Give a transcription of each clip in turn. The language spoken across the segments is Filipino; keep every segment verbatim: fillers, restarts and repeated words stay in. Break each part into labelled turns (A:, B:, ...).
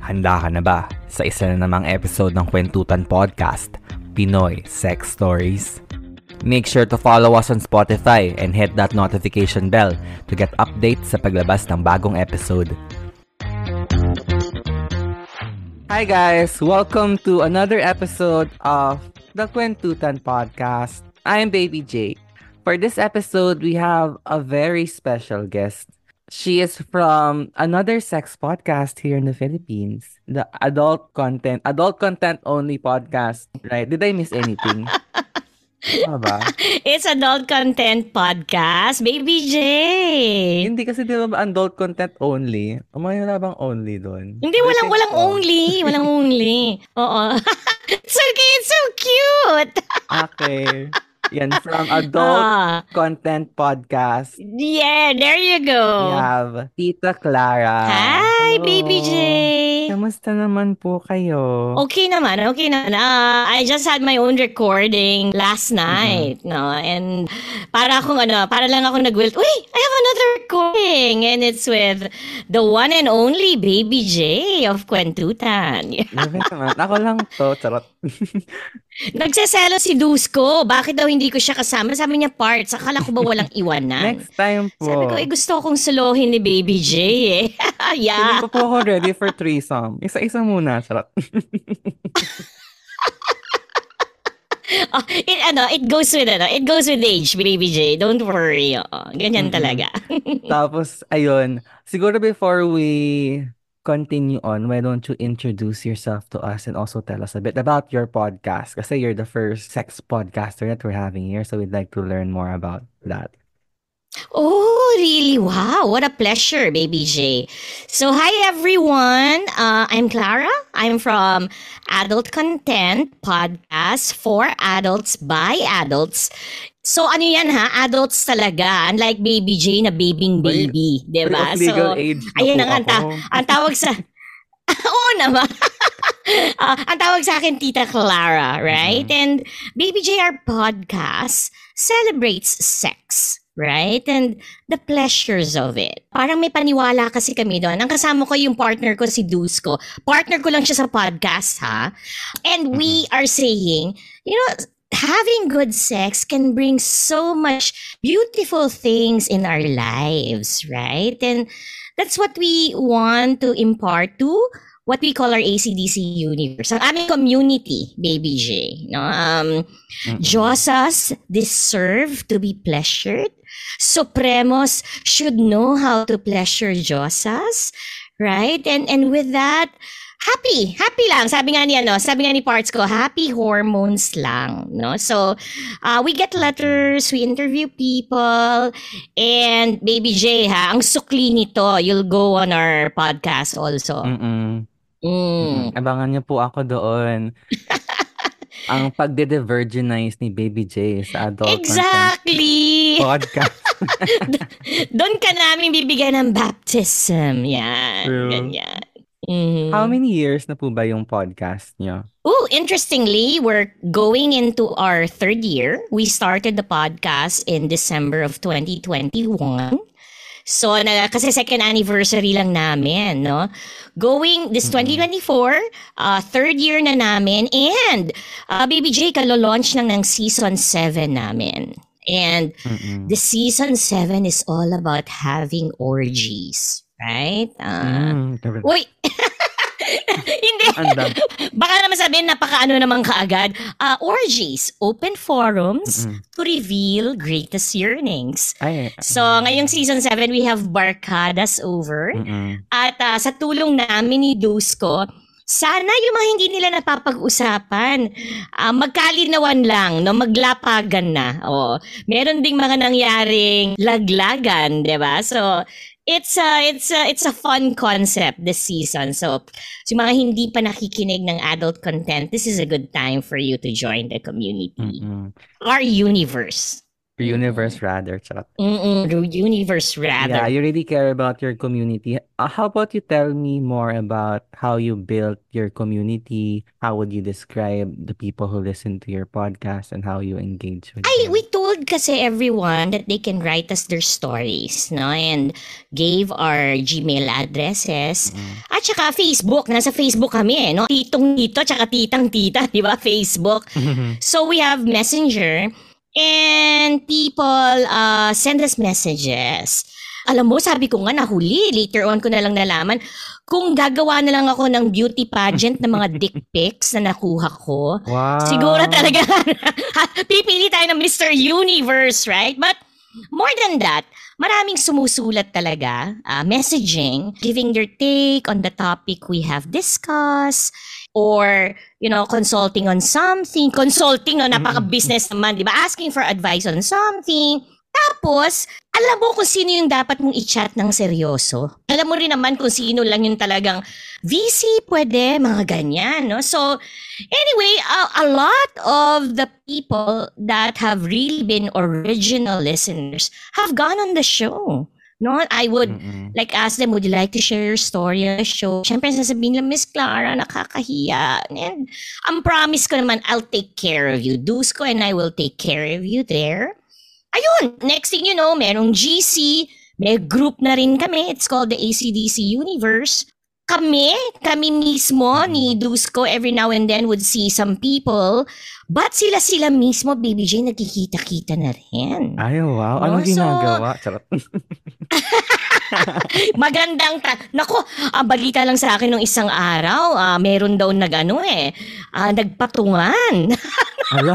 A: Handa ka na ba sa isa na namang episode ng Kwentutan Podcast, Pinoy Sex Stories? Make sure to follow us on Spotify and hit that notification bell to get updates sa paglabas ng bagong episode. Hi guys! Welcome to another episode of the Kwentutan Podcast. I'm Baby J. For this episode, we have a very special guest. She is from another sex podcast here in the Philippines, the adult content, adult content only podcast, right? Did I miss anything? Ano ba?
B: It's adult content podcast, Baby J.
A: Hindi kasi di ba adult content only? Umay wala bang only doon?
B: Hindi, walang walang only. Walang only. Oo. It's okay, it's so cute.
A: Okay. Yan, from adult
B: Ah.
A: content podcast.
B: Yeah, there you go.
A: We have Tita Clara.
B: Hi,
A: Hello.
B: Baby J.
A: Kamusta naman po kayo?
B: Okay naman, okay naman. Uh, I just had my own recording last night, no? And para akong ano, para lang ako nag-wilt, uy, I have another recording. And it's with the one and only Baby J of Kwentutan.
A: Grabe naman. Ako lang to. Charot.
B: Nagsaselo si Dusko. Bakit daw hindi ko siya kasama? Sabi niya, parts. Akala ko ba walang iwanan?
A: Next time po.
B: Sabi ko, eh, gusto kong solohin ni Baby J eh. Yeah.
A: Hindi pa po ako ready for threesome. Isa-isa muna. Charot.
B: Oh, it, ano, it goes with ano, it goes with age, Baby J. Don't worry. Oh, ganyan
A: Mm-mm.
B: talaga.
A: Tapos, ayun. Siguro before we continue on, why don't you introduce yourself to us and also tell us a bit about your podcast? Kasi you're the first sex podcaster that we're having here, so we'd like to learn more about that.
B: Oh, really? Wow. What a pleasure, Baby J. So, hi, everyone. Uh, I'm Clara. I'm from Adult Content Podcast for Adults by Adults. So, ano yan ha? Adults talaga. Unlike Baby J na babing baby. Diba?
A: Of legal
B: So,
A: age na
B: ayun
A: po
B: ang, ang, ta-
A: ako.
B: ang tawag sa... Oo naman. Ah, ang tawag sa akin, Tita Clara, right? And Baby J, our podcast celebrates sex, right? And the pleasures of it. Parang may paniwala kasi kami doon. Ang kasama ko yung partner ko, si Dusko. Partner ko lang siya sa podcast, ha? And we are saying, you know, having good sex can bring so much beautiful things in our lives, right? And that's what we want to impart to what we call our A C D C universe. Ang aming community, Baby J. No? Um, Diosas deserve to be pleasured. Supremos should know how to pleasure Diosas. Right? And and with that, happy. Happy lang. Sabi nga ni, ano, sabi nga ni Parts ko, happy hormones lang. No? So, uh, we get letters, we interview people, and Baby J, ha, ang sukli nito, you'll go on our podcast also.
A: Mm-mm.
B: Mm.
A: Abangan niyo po ako doon. Ang pagde-virginize ni Baby J sa adult
B: Exactly!
A: content podcast.
B: Doon ka namin bibigyan ng baptism. Yan.
A: True.
B: Ganyan. Mhm.
A: How many years na po ba yung podcast niyo?
B: Ooh, interestingly, we're going into our third year. We started the podcast in December of twenty twenty-one. So, na, kasi second anniversary lang namin, no? Going this twenty twenty-four, uh, third year na namin. And, uh, Baby J, kalo-launch lang ng season seven namin. And
A: Mm-mm.
B: the season seven is all about having orgies, right? Uh,
A: Mm, grabe.
B: Uy! Hindi.
A: Andam.
B: Baka naman sabihin, napaka-ano naman kaagad. Uh, orgies, open forums
A: Mm-mm.
B: to reveal greatest yearnings.
A: Ay.
B: So, ngayong season seven, we have Barkadas over.
A: Mm-mm.
B: At uh, sa tulong namin ni Dusko, sana yung mga hindi nila napapag-usapan, uh, magkalinawan lang, no? Maglapagan na. O, meron ding mga nangyaring laglagan, di ba? So, it's a, it's a, it's a fun concept this season. So, yung mga hindi pa nakikinig ng adult content, this is a good time for you to join the community.
A: Mm-mm.
B: Our universe.
A: Or universe rather. Charot.
B: Mm-mm, universe
A: Yeah,
B: rather.
A: you really care about your community. Uh, how about you tell me more about how you built your community? How would you describe the people who listen to your podcast and how you engage with
B: Ay, we
A: them?
B: told kasi everyone that they can write us their stories, no? And gave our Gmail addresses.
A: Mm-mm.
B: At saka Facebook, nasa Facebook kami eh, no? Titong tito, tsaka titang tita, di ba? Facebook. So we have Messenger and people uh, send us messages. Alam mo, sabi ko nga nahuli. Later on ko na lang nalaman. Kung gagawa na lang ako ng beauty pageant ng mga dick pics na nakuha ko,
A: Wow.
B: siguro talaga pipili tayo ng Mister Universe, right? But more than that, maraming sumusulat talaga, uh, messaging, giving their take on the topic we have discussed, or, you know, consulting on something. Consulting, no, napaka-business naman, di ba? Asking for advice on something. Tapos, alam mo kung sino yung dapat mong i-chat ng seryoso. Alam mo rin naman kung sino lang yung talagang V C, pwede, mga ganyan, no? So, anyway, uh, a lot of the people that have really been original listeners have gone on the show. No, I would
A: Mm-mm.
B: like ask them, would you like to share your story on the show? Siyempre, sasabihin lang, Miss Clara, nakakahiya. And ang promise ko naman, I'll take care of you. Dusko and I will take care of you there. Ayun, next thing you know, merong G C, may group na rin kami. It's called the A C D C Universe. Kami, kami mismo ni Dusko every now and then would see some people. But sila-sila mismo, Baby J, nagkikita-kita na rin.
A: Ay, wow.
B: No,
A: Anong
B: so-
A: ginagawa? Charot.
B: Magandang ta... Nako, ah, balita lang sa akin nung isang araw, ah, meron daw nag ano eh, ah, nagpatungan.
A: Ala.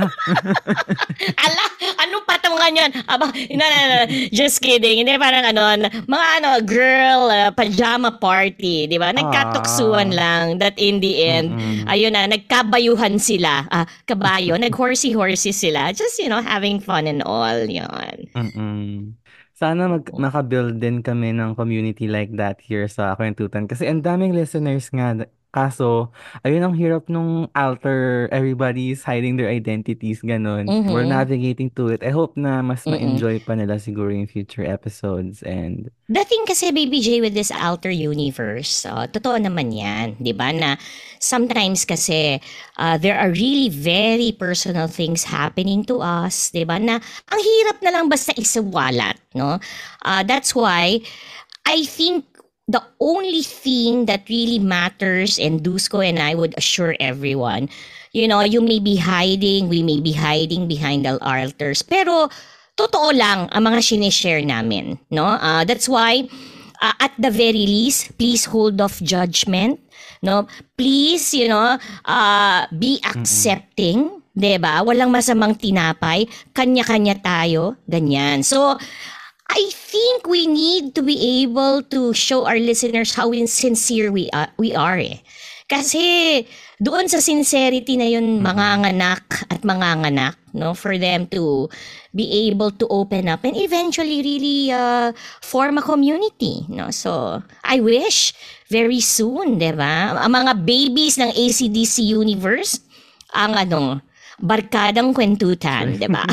B: Ala, anong patungan yan? Aba, no, no, no, just kidding. Hindi, parang ano, mga ano, girl uh, pajama party, di ba? Nagkatuksuan
A: Ah.
B: lang that in the end,
A: Mm-mm.
B: ayun na, nagkabayuhan sila. Ah, kabayo, nag-horsey-horsey sila. Just, you know, having fun and all, yun.
A: Mm-mm. Sana mag makabuild din kami ng community like that here sa Kwentutan. Kasi ang daming listeners nga. Kaso, ayun ang hirap nung alter, everybody's hiding their identities, ganun.
B: Mhm.
A: We're navigating to it. I hope na mas
B: Mm-mm.
A: ma-enjoy pa nila siguro in future episodes. And
B: The thing kasi, Baby J, with this outer universe, uh, totoo naman yan, di ba? Na sometimes kasi uh, there are really very personal things happening to us, di ba? Na ang hirap na lang basta isawalat, no? Uh, that's why I think the only thing that really matters, and Dusko and I would assure everyone, you know, you may be hiding, we may be hiding behind the altars, pero totoo lang ang mga sinishare namin, no? Uh, that's why, uh, at the very least, please hold off judgment, no? Please, you know, uh, be accepting, diba? Walang masamang tinapay, kanya-kanya tayo, ganyan. So, I think we need to be able to show our listeners how sincere we are, we are eh. Kasi doon sa sincerity na yun, manganganak at manganganak, no, for them to be able to open up and eventually really uh, form a community, no. So, I wish very soon, 'di ba? Ang mga babies ng A C D C Universe, ang ano, barkadang kwentutan, 'di ba?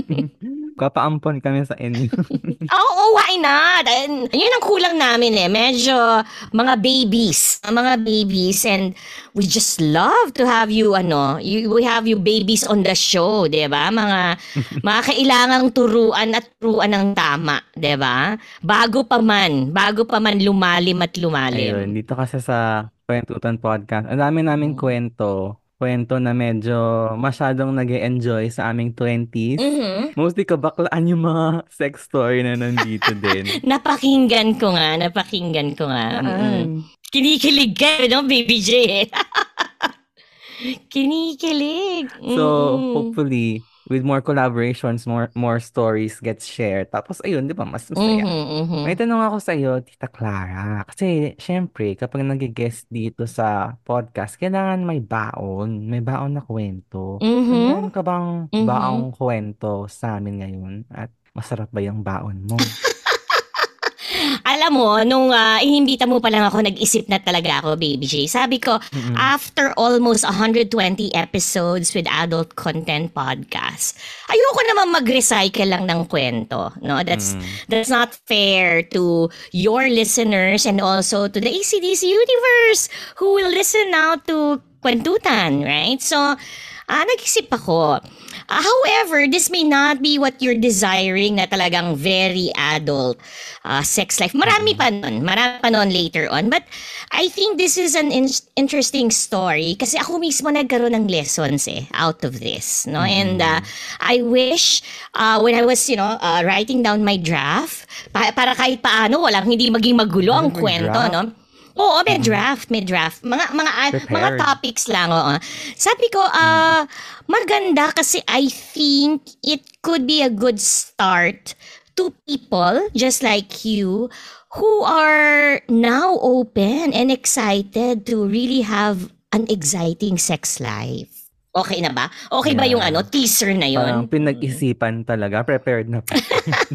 A: kapaampon kami sa inyo.
B: Oo, why not? And yun ang kulang namin eh. Medyo mga babies. Mga babies. And we just love to have you, ano, you, we have you babies on the show, di ba? Mga, mga kailangang turuan at turuan ng tama, di ba? Bago pa man, bago pa man lumalim at
A: Ayun,
B: lumalim.
A: dito kasi sa Kwentutan Podcast, ang dami naming kwento. Kwento na medyo masyadong nag-e-enjoy sa aming twenties.
B: Mhm.
A: Mostly kabaklaan yung mga sex story na nandito din.
B: Napakinggan ko nga, napakinggan ko nga. Mm-mm.
A: Saan?
B: Kinikilig ka, no, Baby J? Kinikilig.
A: So,
B: Mm-mm.
A: hopefully, with more collaborations, more more stories gets shared. Tapos, ayun, di ba, mas masaya.
B: Mhm, mhm.
A: May tanong ako sa iyo, Tita Clara. Kasi, syempre, kapag nag-guest dito sa podcast, kailangan may baon. May baon na kwento.
B: Mhm.
A: Meron ka bang
B: Mhm.
A: baong kwento sa amin ngayon? At masarap ba yung baon mo?
B: Alam mo, nung uh, inimbita mo pa lang ako, nag-isip na talaga ako, Baby J. Sabi ko,
A: Mm-mm.
B: after almost one hundred twenty episodes with adult content podcast, ayoko naman mag-recycle lang ng kwento. No? That's
A: Mm.
B: that's not fair to your listeners and also to the A C D C universe who will listen now to Kwentutan, right? So, ah, nag-isip ako. Uh, however, this may not be what you're desiring na talagang very adult uh, sex life. Marami pa nun. Marami pa nun later on. But I think this is an in- interesting story kasi ako mismo nagkaroon ng lessons eh out of this. No? And uh, I wish uh, when I was, you know, uh, writing down my draft, pa- para kahit paano, walang hindi maging magulo ang
A: May
B: kwento,
A: draft?
B: no? Oo, may draft, may draft. Mga mga ah, mga
A: Prepared.
B: topics lang, oo. Sabi ko, ah, maganda kasi I think it could be a good start to people just like you who are now open and excited to really have an exciting sex life. Okay na ba? Okay ba yung
A: Yeah.
B: ano, teaser na
A: Parang
B: yon?
A: pinag-isipan talaga. Prepared na pa.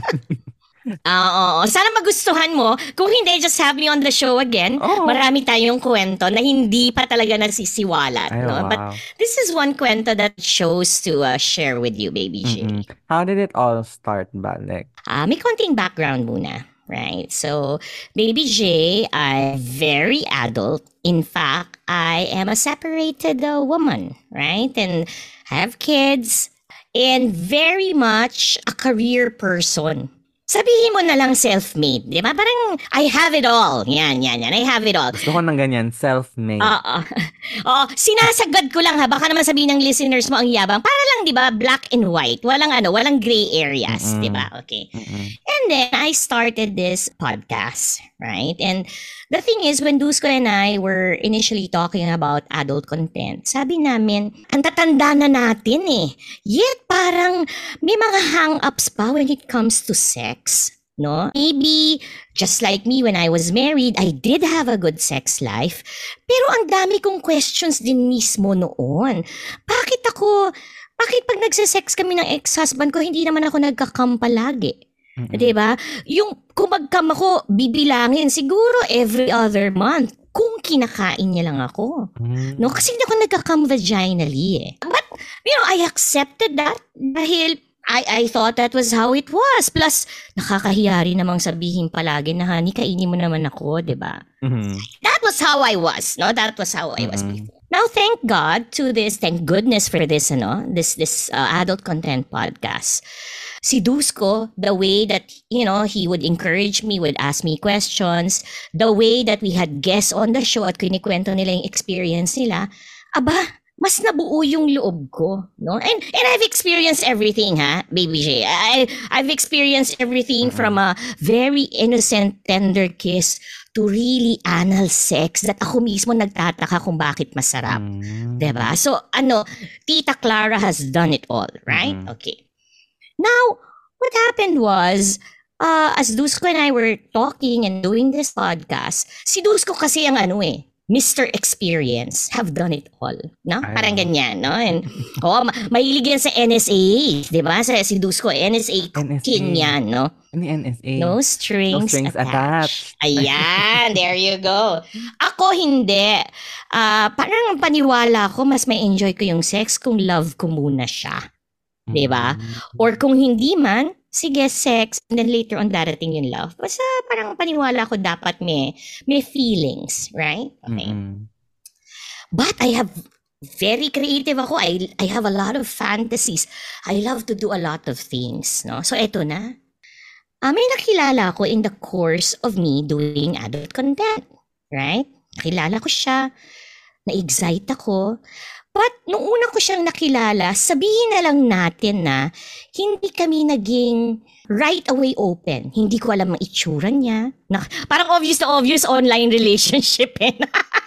B: Ah, oo. Sana magustuhan mo. Kung hindi, just have me on the show again.
A: Oo.
B: Marami tayong kwento na hindi pa talaga nagsisiwalat.
A: Ay,
B: No?
A: wow.
B: But this is one kwento that shows to uh, share with you, Baby J.
A: Mm-mm. How did it all start, Balek?
B: Ah, may konting background muna. Right? So, Baby J, I'm very adult. In fact, I am a separated uh, woman. Right? And I have kids. And very much a career person. Sabihin mo na lang self-made, di ba? Parang, I have it all. Yan, yan, yan. I have it all.
A: Gusto ko ng ganyan, self-made.
B: Oo. Oo, sinasagad ko lang ha. Baka naman sabihin ng listeners mo ang yabang. Para lang, di ba, black and white. Walang ano, walang gray areas,
A: Mm-mm.
B: di ba? Okay.
A: Mm-mm.
B: And then, I started this podcast, right? And the thing is, when Dusko and I were initially talking about adult content, sabi namin, ang tatanda na natin eh. Yet, parang may mga hang-ups pa when it comes to sex. No? Maybe, just like me when I was married, I did have a good sex life. Pero ang dami kong questions din mismo noon. Bakit ako, bakit pag nagsisex kami ng ex-husband ko, hindi naman ako nagkakam palagi?
A: Mm-mm.
B: Diba? Yung kung magkam ako, bibilangin siguro every other month kung kinakain niya lang ako.
A: Mm.
B: No? Kasi hindi ako nagkakam vaginally eh. But, you know, I accepted that dahil I, I thought that was how it was. Plus, nakakahiya rin namang sabihin palagi na, honey, kainin mo naman ako, diba?
A: Mhm.
B: That was how I was, no? That was how I was
A: Mm-mm.
B: before. Now, thank God to this, thank goodness for this, ano, this this uh, adult content podcast. Si Dusko, the way that, you know, he would encourage me, would ask me questions, the way that we had guests on the show at kinikwento nila yung experience nila, aba, mas nabuo yung loob ko, no? And and I've experienced everything, ha, Baby J. I I've experienced everything
A: Mm-mm.
B: from a very innocent, tender kiss to really anal sex that ako mismo nagtataka kung bakit masarap.
A: Mm.
B: Diba? So, ano, Tita Clara has done it all, right?
A: Mhm.
B: Okay. Now, what happened was, uh, as Dusko and I were talking and doing this podcast, si Dusko kasi ang ano eh, Mister Experience, have done it all. No?
A: Ay,
B: Parang
A: wow.
B: ganyan, no? And, oh, ma- mahilig yan sa N S A, di ba? Sa si Dusko, N S A
A: N S A.
B: king yan, no?
A: Ano yung N S A?
B: No strings,
A: strings
B: attached.
A: attached.
B: Ayan, there you go. Ako hindi. Ah, parang paniwala ko, mas may enjoy ko yung sex kung love ko muna siya. Diba?
A: Mm.
B: Or kung hindi man, sige, sex, and then later on darating yung love. Basta parang paniwala ko dapat may, may feelings, right? Okay.
A: Mm-mm.
B: But I have very creative ako. I I have a lot of fantasies. I love to do a lot of things, no? So eto na. Ah, may nakilala ko in the course of me doing adult content, right? Nakilala ko siya, na-excite ako. But nung una ko siyang nakilala, sabihin na lang natin na hindi kami naging right away open. Hindi ko alam ang itsura niya. Na, parang obvious na obvious online relationship eh.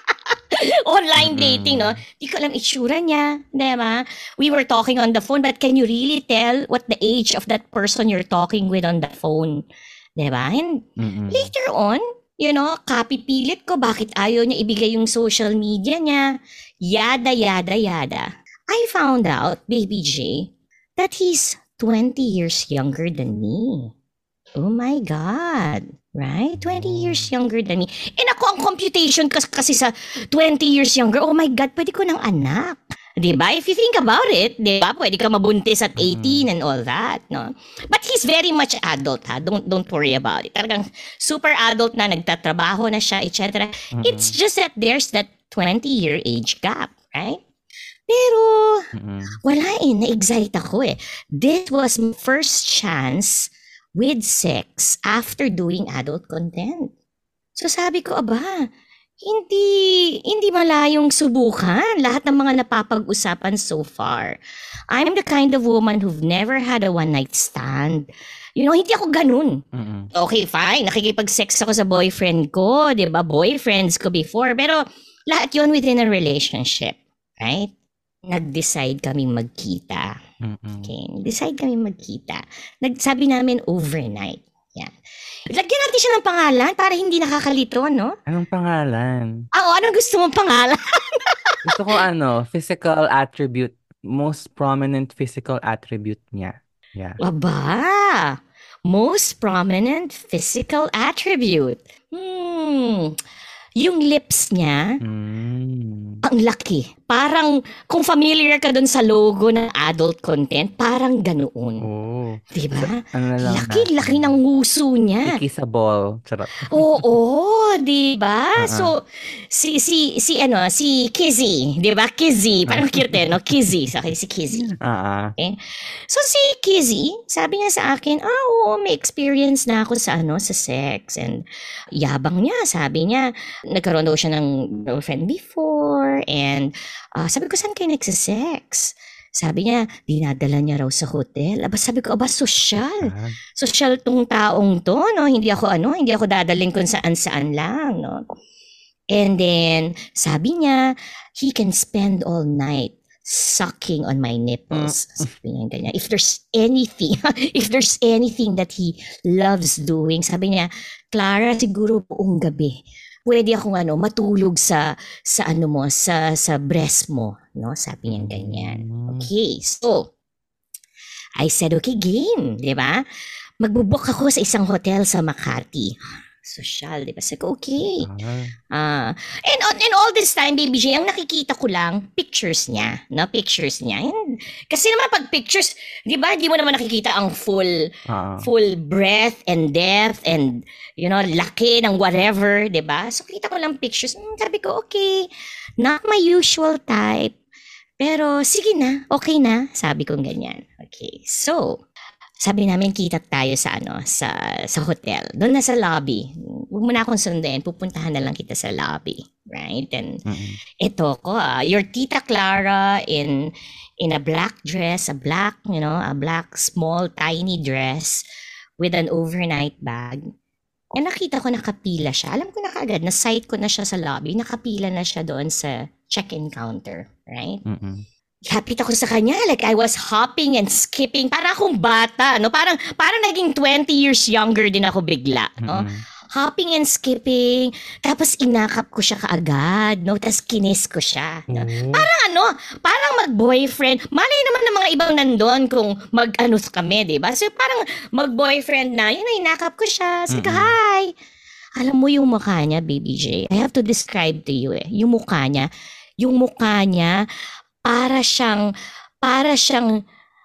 B: Online
A: Mm-mm.
B: dating, no? Hindi ko alam itsura niya. Diba? We were talking on the phone, but can you really tell what the age of that person you're talking with on the phone? Diba? And
A: Mm-mm.
B: later on, you know, kapipilit ko bakit ayaw niya ibigay yung social media niya. Yada, yada, yada. I found out, Baby J, that he's twenty years younger than me. Oh my God. Right? twenty years younger than me. And ako, ang computation kas- kasi sa twenty years younger, oh my God, pwede ko ng anak. Diba? If you think about it, diba? Pwede ka mabuntis at eighteen and all that, no? But he's very much adult, ha? Don't, don't worry about it. Talagang super adult na, nagtatrabaho na siya, et cetera. It's just that there's that twenty-year age gap, right? Pero,
A: Mm-mm.
B: wala eh, na-excite ako eh. This was my first chance with sex after doing adult content. So sabi ko, aba, hindi, hindi malayong subukan lahat ng mga napapag-usapan so far. I'm the kind of woman who've never had a one-night stand. You know, hindi ako ganun.
A: Mm-mm.
B: Okay, fine. Nakikipag-sex ako sa boyfriend ko, di ba? Boyfriends ko before. Pero lahat yun within a relationship. Right? Nag-decide kaming magkita.
A: Mm-mm.
B: Okay, decide kami magkita. Nagsabi namin overnight. Yan. Lagyan natin siya ng pangalan para hindi nakakalito, no?
A: Anong pangalan?
B: Ah, o, anong gusto mong pangalan?
A: Gusto ko ano, physical attribute. Most prominent physical attribute niya. Yeah.
B: Aba, most prominent physical attribute. Hmm, yung lips niya,
A: Mm.
B: ang laki. Parang, kung familiar ka dun sa logo ng adult content, parang ganoon.
A: Oh.
B: Diba?
A: Ano na lang
B: Laki-laki ng nguso niya.
A: Iki sa ball. Charot.
B: Oo, 'di ba?
A: Uh-uh.
B: So si si si ano, si Kizzy, 'di ba? Kizzy, parang cute eh, no? Kizzy, sa si Kizzy.
A: Ah.
B: Okay? So si Kizzy, sabi niya sa akin, "Ah, oo, may experience na ako sa ano, sa sex." And yabang niya, sabi niya, nagkaroon daw siya ng girlfriend before and ah, sabi ko, "Saan kayo nagse-sex?" Sabi niya, dinadala niya raw sa hotel. Aba, sabi ko, aba, sosyal.
A: Ah.
B: Sosyal tong taong to, no? Hindi ako, ano, hindi ako dadaling kung saan-saan lang, no? And then, sabi niya, he can spend all night sucking on my nipples. Sabi niya ganyan. If there's anything, if there's anything that he loves doing, sabi niya, Clara, siguro buong gabi, pwede akong ano, matulog sa, sa ano mo, sa, sa breast mo, no? Sabi niya ganyan. Okay, so, I said, okay, game, di ba? Magbubok ako sa isang hotel sa Makati. Social, di ba? Sabi ko, okay. Ah, and, on- and all this time, Baby J, ang nakikita ko lang, pictures niya, no? Pictures niya. And, kasi naman pag pictures, di ba, di mo naman nakikita ang full,
A: Ah.
B: full breadth and depth and, you know, laki ng whatever, di ba? So, kita ko lang pictures. Hmm, sabi ko, okay, not my usual type. Pero, sige na, okay na. Sabi ko ganyan. Okay, so, sabi namin kita tayo sa ano, sa sa hotel. Doon na sa lobby. Huwag mo na akong sunduin, pupuntahan na lang kita sa lobby, right? And
A: Mm-mm.
B: ito ko, ah, your Tita Clara in in a black dress, a black, you know, a black small tiny dress with an overnight bag. And nakita ko nakapila siya. Alam ko na kaagad, na sight ko na siya sa lobby, nakapila na siya doon sa check-in counter, right?
A: Mm-mm.
B: Kapit ako sa kanya, like I was hopping and skipping, para akong bata, no? Parang, parang naging twenty years younger din ako bigla, no?
A: Mm-mm.
B: Hopping and skipping, tapos inakap ko siya kaagad, no? Tapos kinis ko siya, no?
A: Oh.
B: Parang ano, parang mag-boyfriend. Malay naman ng mga ibang nandun kung mag-ano kami, di ba? So parang mag-boyfriend na, yun na, inakap ko siya. Sabi ko,
A: Mm-mm.
B: hi! Alam mo yung mukha niya, Baby J, I have to describe to you eh. Yung mukha niya, yung mukha niya, para siyang, para siyang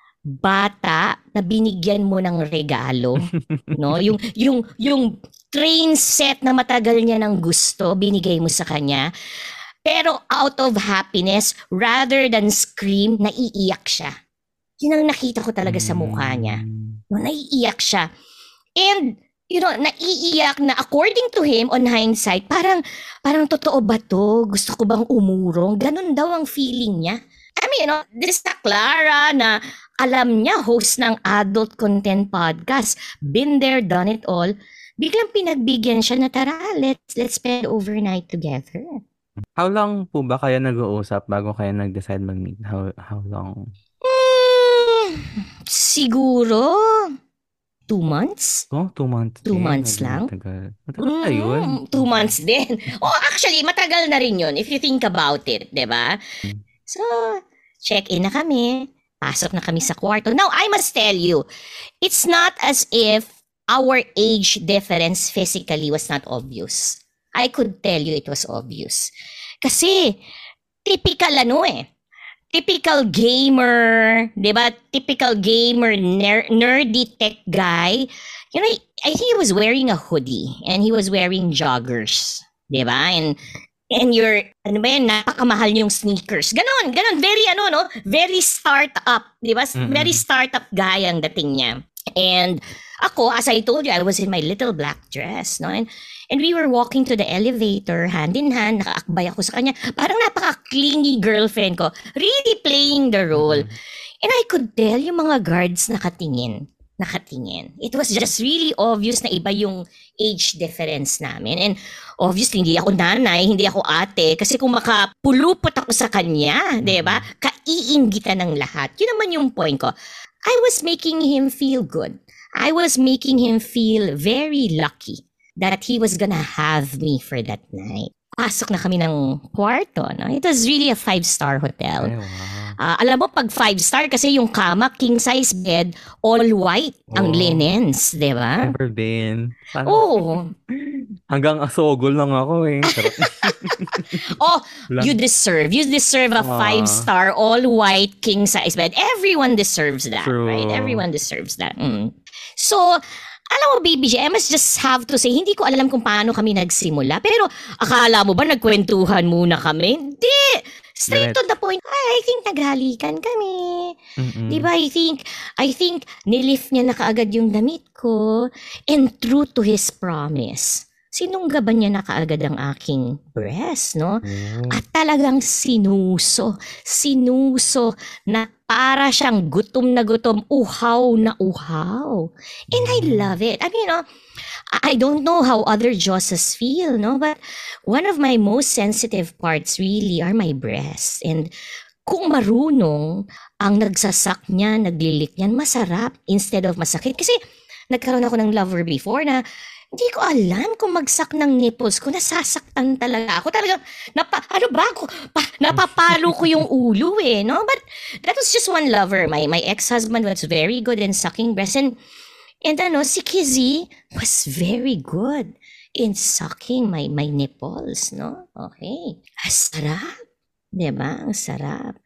B: bata na binigyan mo ng regalo, no? Yung, yung, yung train set na matagal niya ng gusto, binigay mo sa kanya. Pero out of happiness, rather than scream, naiiyak siya. Yun ang nakita ko talaga sa mukha niya. No, naiiyak siya. And, you know, naiiyak na according to him, on hindsight, parang, parang totoo ba to? Gusto ko bang umurong? Ganun daw ang feeling niya. I mean, you know, this na Clara na alam niya, host ng adult content podcast. Been there, done it all. Biglang pinagbigyan siya na tara, let's, let's spend overnight together.
A: How long po ba kayo nag-uusap bago kayo nag-decide mag-meet? How, how long?
B: Hmm, siguro, two months?
A: Oh, two months
B: Two
A: din.
B: months
A: Medyo
B: lang?
A: Matagal. Matagal na yun.
B: Mm, two months din. Oh, actually, matagal na rin yun if you think about it, di ba? So, check-in na kami. Pasok na kami sa kwarto. Now, I must tell you, it's not as if our age difference physically was not obvious. I could tell you it was obvious. Kasi, typical ano eh. Typical gamer, di ba? Typical gamer, ner- nerdy tech guy. You know, I think he was wearing a hoodie and he was wearing joggers. Di ba? And, and your, ano ba yan, napakamahal yung sneakers. Ganon, ganon. Very, ano, no? Very startup. Di ba? Mm-hmm. Very startup guy ang dating niya. And ako, as I told you, I was in my little black dress, no? And, and we were walking to the elevator, hand in hand, nakaakbay ako sa kanya. Parang napaka-clingy girlfriend ko, really playing the role. Mm-hmm. And I could tell yung mga guards nakatingin, nakatingin. It was just really obvious na iba yung age difference namin. And obviously, hindi ako nanay, hindi ako ate, kasi kung makapulupot ako sa kanya, mm-hmm. di ba? Kaiinggitan ng lahat. Yun naman yung point ko. I was making him feel good. I was making him feel very lucky that he was gonna have me for that night. Pasok na kami ng kwarto. No? It was really a five-star hotel. Ay, wow. uh, alam mo, pag five-star, kasi yung kama, king-size bed, all white, oh. ang linens, di ba?
A: Never been. Paano?
B: Oh.
A: Hanggang asogol lang ako eh.
B: Oh, you deserve. You deserve a uh, five-star, all-white, king-size bed. Everyone deserves that, true. Right? Everyone deserves that. Mm. So, alam mo, Baby J, I must just have to say, hindi ko alam kung paano kami nagsimula. Pero, akala mo ba nagkwentuhan muna kami? Hindi! Straight to the point. Ay, I think naghalikan kami. Mm-mm. Di ba? I think, I think, nilift niya na kaagad yung damit ko. And true to his promise, sinunggaban niya na kaagad ang aking breast, no? Mm. At talagang sinuso, sinuso na para siyang gutom na gutom, uhaw na uhaw. And I love it. I mean, you know, I don't know how other Josses feel, no? But one of my most sensitive parts really are my breasts. And kung marunong ang nagsasak niya, naglilik niyan, masarap instead of masakit. Kasi nagkaroon ako ng lover before na hindi ko alam kung magsak ng nipples ko, nasasaktan talaga ako. Talagang, napa, ano ba ako, pa, napapalo ko yung ulo eh, no? But that was just one lover. My my ex-husband was very good in sucking breast. And, and ano, si Kizzy was very good in sucking my, my nipples, no? Okay. Ang sarap. Diba? Ang sarap.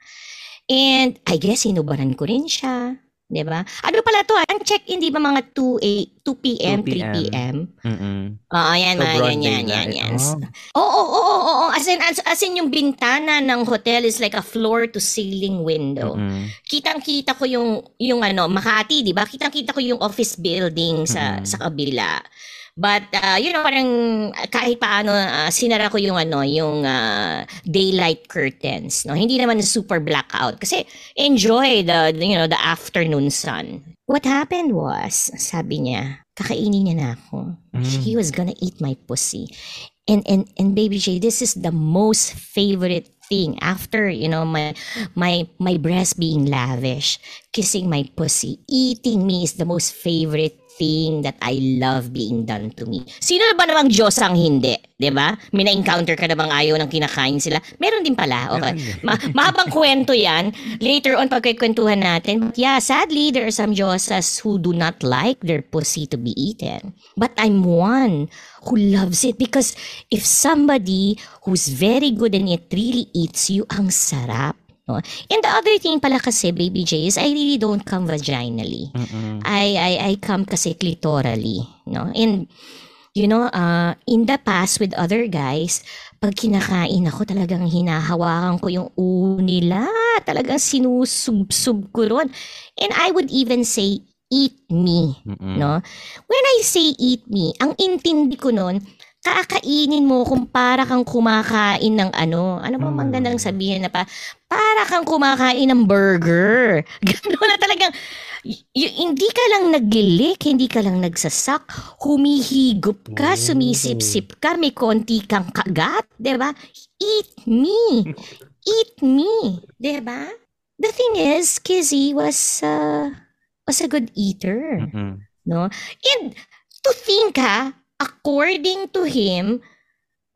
B: And I guess inubaran ko rin siya. Diba? Ano pala to? Ang check-in, di ba mga two p.m., three p.m.?
A: Mm-mm.
B: Oo, yan,
A: So,
B: yan,
A: broad
B: yan, yan, yan,
A: daylight.
B: yan.
A: Oh.
B: Oo, oo, oo, oo. As in, as, as in yung bintana ng hotel is like a floor-to-ceiling window.
A: Mm-mm.
B: Kitang-kita ko yung, yung ano, Makati, di ba? Kitang-kita ko yung office building sa
A: Mm-mm.
B: sa kabila. But, uh, you know, parang kahit paano, uh, sinara ko yung ano, yung uh, daylight curtains, no? Hindi naman super blackout kasi enjoy the, you know, the afternoon sun. What happened was, sabi niya, kakainin niya na ako.
A: Mm.
B: He was gonna eat my pussy. And, and, and Baby J, this is the most favorite thing after, you know, my, my, my breast being lavish, kissing my pussy, eating me is the most favorite thing that I love being done to me. Sino na ba namang Diyos ang hindi? Diba? May na-encounter ka na bang ayaw ng kinakain sila? Meron din pala. Okay. Ma- mahabang kwento yan. Later on, pagkikwentuhan natin. But yeah, sadly, there are some Diyosas who do not like their pussy to be eaten. But I'm one who loves it because if somebody who's very good in it really eats you, ang sarap. No? And the other thing pala kasi, Baby J, is I really don't come vaginally. I, I I come kasi clitorally. No? And, you know, uh, in the past with other guys, pag kinakain ako, talagang hinahawakan ko yung ulo nila. Talagang sinusub-sub ko ron. And I would even say, eat me.
A: Mm-mm.
B: No? When I say eat me, ang intindi ko nun, kakainin mo kung para kang kumakain ng ano, ano ba
A: Mm.
B: magandang sabihin na pa, para kang kumakain ng burger. Gano'n na talagang, y- y- hindi ka lang naglilik, hindi ka lang nagsasak, humihigop ka,
A: Oh.
B: sumisip-sip ka, may konti kang kagat, di ba? Eat me. Eat me. Di ba? The thing is, Kizzy was, uh, was a good eater.
A: Mm-mm.
B: No? And to think ha, according to him,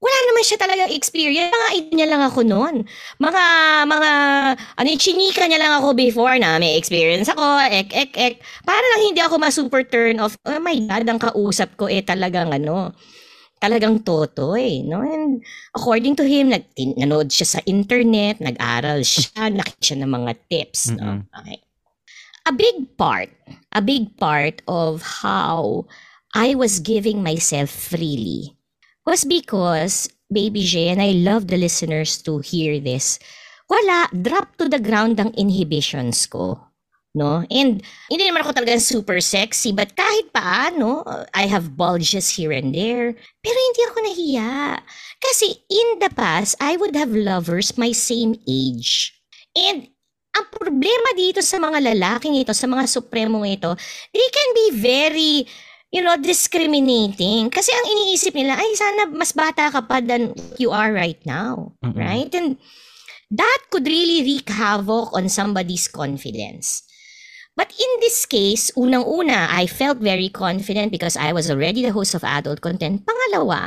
B: wala naman siya talagang experience. Mga idea niya lang ako noon. Mga, mga, ano yung chinika niya lang ako before na may experience ako, ek, ek, ek. Para lang hindi ako ma-super turn off. Oh my God, ang kausap ko eh talagang ano, talagang totoy, no? And according to him, nag nanood siya sa internet, nag-aral siya, nakita siya ng mga tips, no? Okay. A big part, a big part of how I was giving myself freely was because, Baby J, and I love the listeners to hear this, wala, drop to the ground ang inhibitions ko. No? And hindi naman ako talaga super sexy, but kahit paano, I have bulges here and there. Pero hindi ako nahiya. Kasi in the past, I would have lovers my same age. And ang problema dito sa mga lalaking ito, sa mga supremong ito, they can be very, you know, discriminating. Kasi ang iniisip nila, ay sana mas bata ka pa than you are right now. Mm-hmm. Right? And that could really wreak havoc on somebody's confidence. But in this case, unang-una, I felt very confident because I was already the host of adult content. Pangalawa,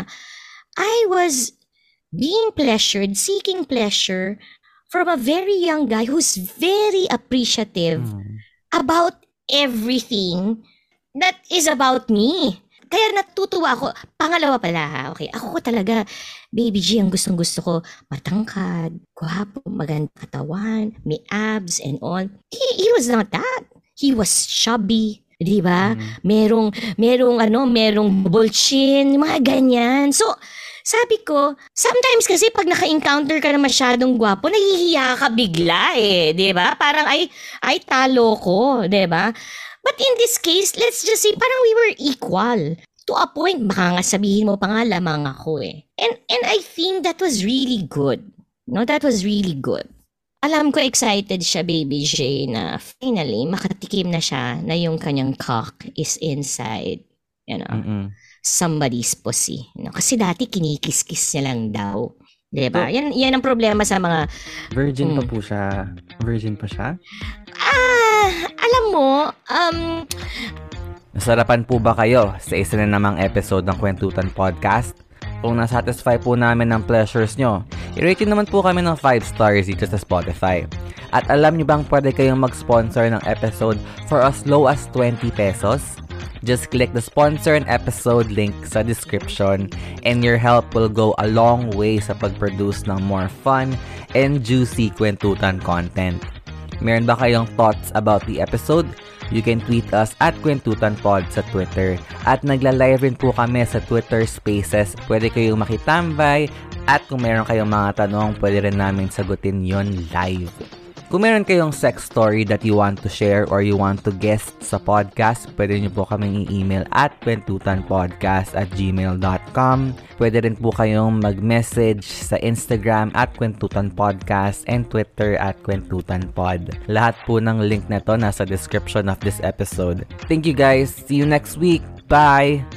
B: I was being pleasured, seeking pleasure from a very young guy who's very appreciative mm. about everything that is about me. Kaya natutuwa ako. Pangalawa pala ha, okay, ako ko talaga, Baby G, ang gustong-gusto ko, matangkad, gwapo, maganda katawan, may abs and all. He, he was not that. He was chubby, di ba? Mm. Merong, merong ano, merong bulchin, mga ganyan. So, sabi ko, sometimes kasi pag naka-encounter ka na masyadong gwapo, nahihiya ka bigla eh, di ba? Parang ay, ay talo ko, di ba? But in this case, let's just say, parang we were equal. To a point, baka nga sabihin mo pa nga lamang ako eh. And, and I think that was really good. No, that was really good. Alam ko excited siya, Baby J, na finally, makatikim na siya na yung kanyang cock is inside, you know, Mm-mm. somebody's pussy. You know? Kasi dati kinikis-kis niya lang daw. Diba? So, yan, yan ang problema sa mga...
A: Virgin mm, pa po siya. Virgin pa siya?
B: Ah, alam mo, um...
A: Nasarapan po ba kayo sa isa na namang episode ng Kwentutan Podcast? Kung nasatisfy po namin ng pleasures nyo, i-rate naman po kami ng five stars dito sa Spotify. At alam nyo bang pwede kayong mag-sponsor ng episode for as low as twenty pesos? Just click the sponsor an episode link sa description and your help will go a long way sa pag-produce ng more fun and juicy kwentutan content. Meron ba kayong thoughts about the episode? You can tweet us at KwentutanPod sa Twitter. At nagla-live rin po kami sa Twitter Spaces. Pwede kayong makitambay. At kung meron kayong mga tanong, pwede rin namin sagutin yon live. Kung meron kayong sex story that you want to share or you want to guest sa podcast, pwede nyo po kaming i-email at kwentutanpodcast at gmail dot com. Pwede rin po kayong mag-message sa Instagram at kwentutanpodcast and Twitter at kwentutanpod. Lahat po ng link na to nasa description of this episode. Thank you guys. See you next week. Bye!